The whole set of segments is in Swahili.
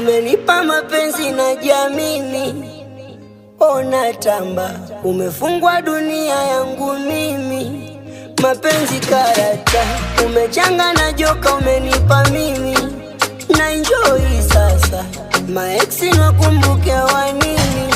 umenipa mapenzi na jamini. Ona tamba, umefungwa dunia yangu mimi. Mapenzi karata, umechanga na joka umenipa mimi. Na enjoy sasa, maeksi nakumbuke wa nini.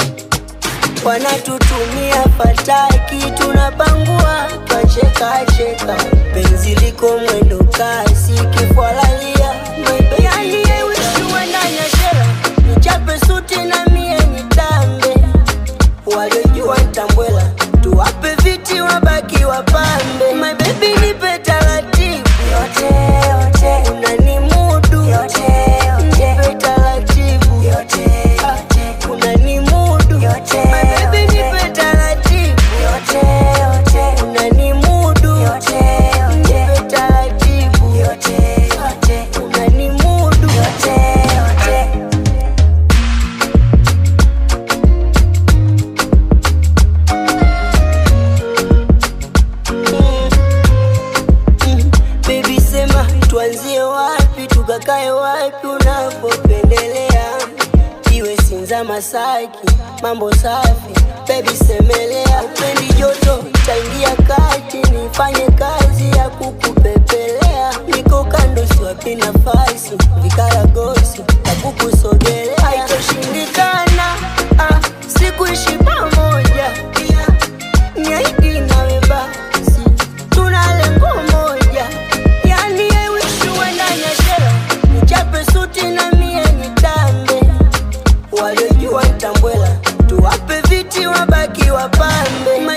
Wanatutumia fataki, tunapangua twacheka cheka. Penzi liko mwendo kasi, kifwalalia yani wish uendanya shera. Nichape suti na mie nitambe, waliojua ntambwela. Tuwape viti wabaki wapambe. My baby nipe taratibu yote yote, unanimudu yote yote, nipe taratibu yote yote, unanimudu yote yote. My baby nipe taratibu yote yote, unanimudu yote yote, nipe taratibu yote yote, unanimudu yote yote. Baby sema tuanzie wapi, tukakae wapi unapopendelea. Iwe Sinza Masaki, mambo safi. Baby semelea, upendi joto, changia kati. Nifanye kazi ya kukupepelea. Niko kando siwapi nafasi, vikaragosi ya kukusogelea. Haitoshindikana, sikuishi pamoja. Niahidi nawe basi, tuna lengo moja. Yani I wish uendanya shera. Nichape suti na mie nitambe, waliojua ntambwela. Tuwape viti wabaki wapambe.